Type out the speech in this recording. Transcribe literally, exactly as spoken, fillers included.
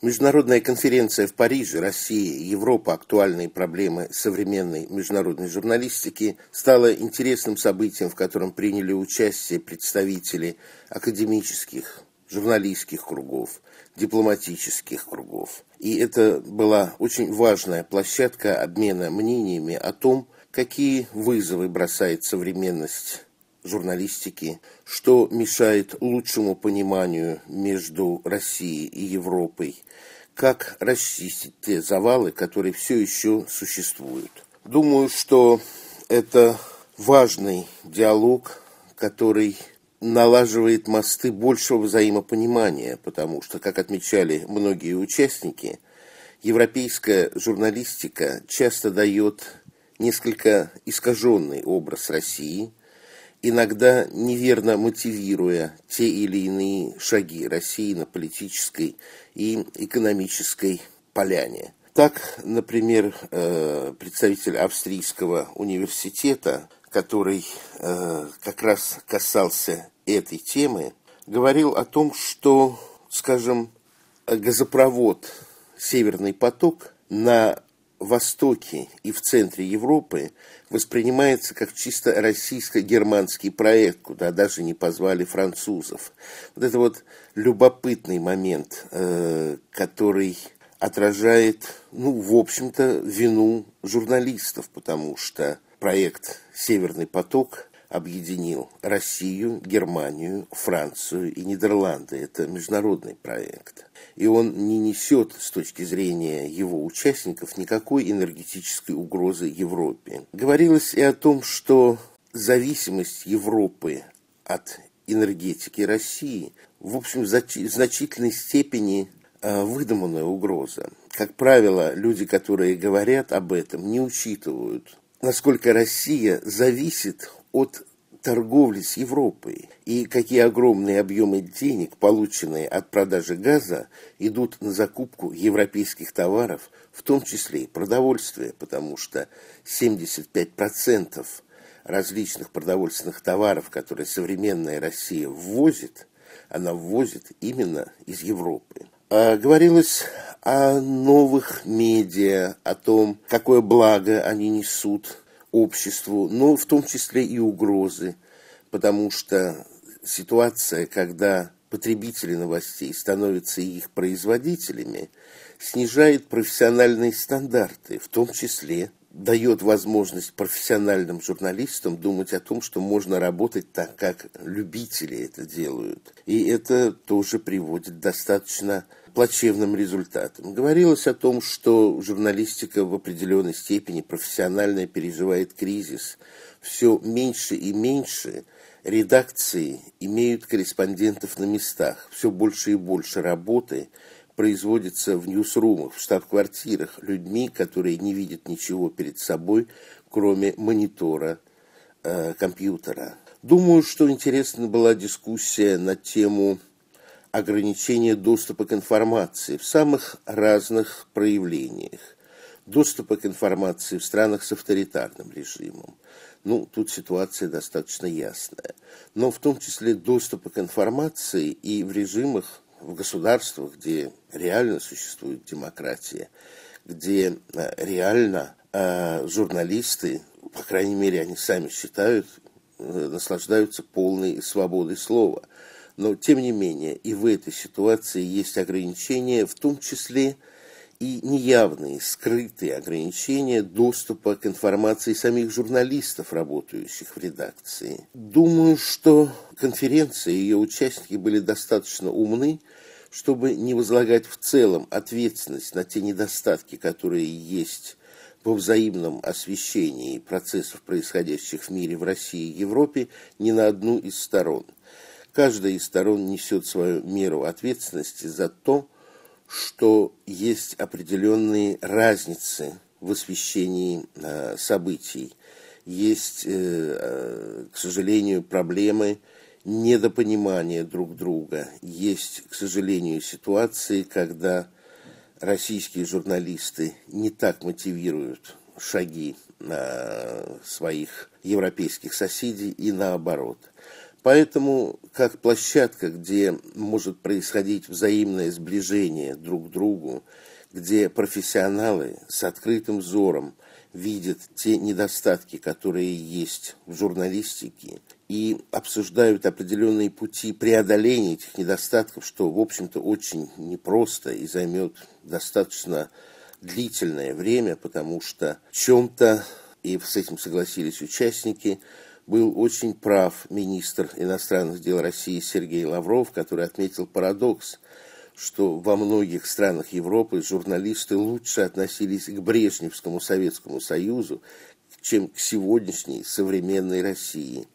Международная конференция в Париже «Россия и Европа. Актуальные проблемы современной международной журналистики» стала интересным событием, в котором приняли участие представители академических, журналистских кругов, дипломатических кругов. И это была очень важная площадка обмена мнениями о том, какие вызовы бросает современность журналистики, что мешает лучшему пониманию между Россией и Европой, как расчистить те завалы, которые все еще существуют. Думаю, что это важный диалог, который налаживает мосты большего взаимопонимания, потому что, как отмечали многие участники, европейская журналистика часто дает несколько искаженный образ России, иногда неверно мотивируя те или иные шаги России на политической и экономической поляне. Так, например, представитель Австрийского университета, который как раз касался этой темы, говорил о том, что, скажем, газопровод «Северный поток» на востоке и в центре Европы воспринимается как чисто российско-германский проект, куда даже не позвали французов. Вот это вот любопытный момент, э, который отражает, ну, в общем-то, вину журналистов, потому что проект «Северный поток» объединил Россию, Германию, Францию и Нидерланды. Это международный проект. И он не несет, с точки зрения его участников, никакой энергетической угрозы Европе. Говорилось и о том, что зависимость Европы от энергетики России, в общем, в значительной степени выдуманная угроза. Как правило, люди, которые говорят об этом, не учитывают, насколько Россия зависит от торговли с Европой и какие огромные объемы денег, полученные от продажи газа, идут на закупку европейских товаров, в том числе и продовольствия, потому что семьдесят пять процентов различных продовольственных товаров, которые современная Россия ввозит, она ввозит именно из Европы. А говорилось о новых медиа, о том, какое благо они несут обществу, но в том числе и угрозы, потому что ситуация, когда потребители новостей становятся их производителями, снижает профессиональные стандарты, в том числе дает возможность профессиональным журналистам думать о том, что можно работать так, как любители это делают. И это тоже приводит к достаточно плачевным результатам. Говорилось о том, что журналистика в определенной степени профессионально переживает кризис. Все меньше и меньше редакции имеют корреспондентов на местах. Все больше и больше работы производится в ньюсрумах, в штаб-квартирах людьми, которые не видят ничего перед собой, кроме монитора э, компьютера. Думаю, что интересна была дискуссия на тему ограничения доступа к информации в самых разных проявлениях. Доступа к информации в странах с авторитарным режимом. Ну, тут ситуация достаточно ясная. Но в том числе доступа к информации и в режимах, в государствах, где реально существует демократия, где реально э, журналисты, по крайней мере, они сами считают, э, наслаждаются полной свободой слова. Но, тем не менее, и в этой ситуации есть ограничения, в том числе и неявные, скрытые ограничения доступа к информации самих журналистов, работающих в редакции. Думаю, что конференция и ее участники были достаточно умны, чтобы не возлагать в целом ответственность на те недостатки, которые есть во взаимном освещении процессов, происходящих в мире, в России и Европе, ни на одну из сторон. Каждая из сторон несет свою меру ответственности за то, что есть определенные разницы в освещении э, событий. Есть, э, к сожалению, проблемы недопонимания друг друга. Есть, к сожалению, ситуации, когда российские журналисты не так мотивируют шаги э, своих европейских соседей и наоборот. Поэтому, как площадка, где может происходить взаимное сближение друг к другу, где профессионалы с открытым взором видят те недостатки, которые есть в журналистике, и обсуждают определенные пути преодоления этих недостатков, что, в общем-то, очень непросто и займет достаточно длительное время, потому что в чем-то, и с этим согласились участники, был очень прав министр иностранных дел России Сергей Лавров, который отметил парадокс, что во многих странах Европы журналисты лучше относились к Брежневскому Советскому Союзу, чем к сегодняшней современной России.